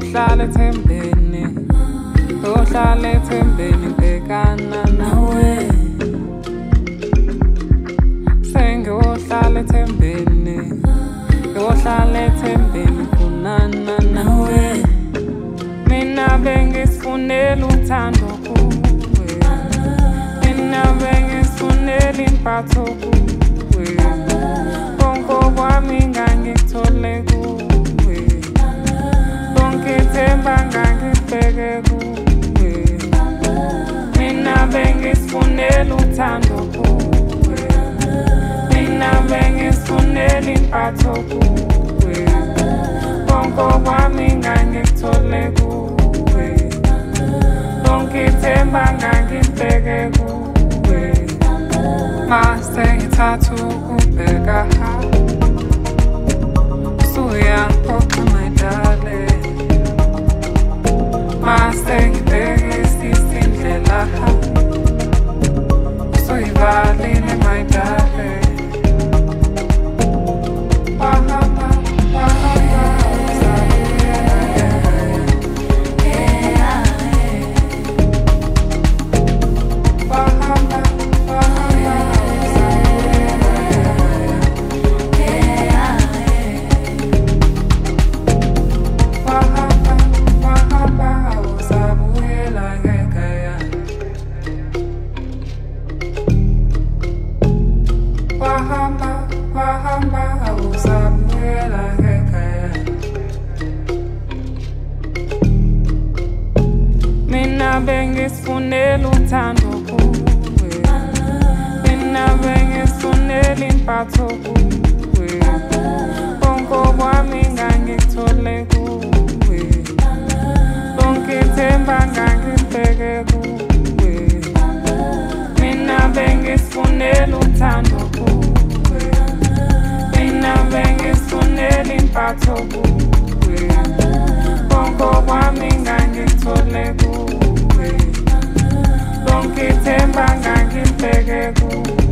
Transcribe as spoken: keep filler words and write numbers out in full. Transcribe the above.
Uhlale ethembeni, uhlale ethembeni bhekana nawe. Sengiyohlala ethembeni, uhlale ethembeni kunana nawe. Mina bengifunela uthando kuwe, mina bengifunela impatho kuwe. Konke kwami ngangikuthole kuwe, konke ithemba ngangibheke kuwe. Mina bengifunela uthando kuwe, mina bengifunela impatho kuwe. Konke kwami ngangikuthole kuwe, konke ithemba ngangibheke kuwe. Mase ngithatha ukubheka usuyangiphoqa my darling. Mase ngibhekisisa indlela usuyivalile my darling. Wahamba, wahamba, uzabuyela. Wahamba, wahamba, uzabuyela. Wahamba, wahamba, uzabuyela ngekhaya. Wahamba, wahamba, uzabuyela ngekhaya. Mina bengifunela uthando kuwe, mina bengifunela impatho kuwe. Konke kwami ngangikuthole kuwe, konke ithemba ngangibheke kuwe. Mina bengifunela uthando kuwe, mina bengifunela impatho kuwe. Konke kwami ngangikuthole kuwe, konke ithemba ngangibheke kuwe.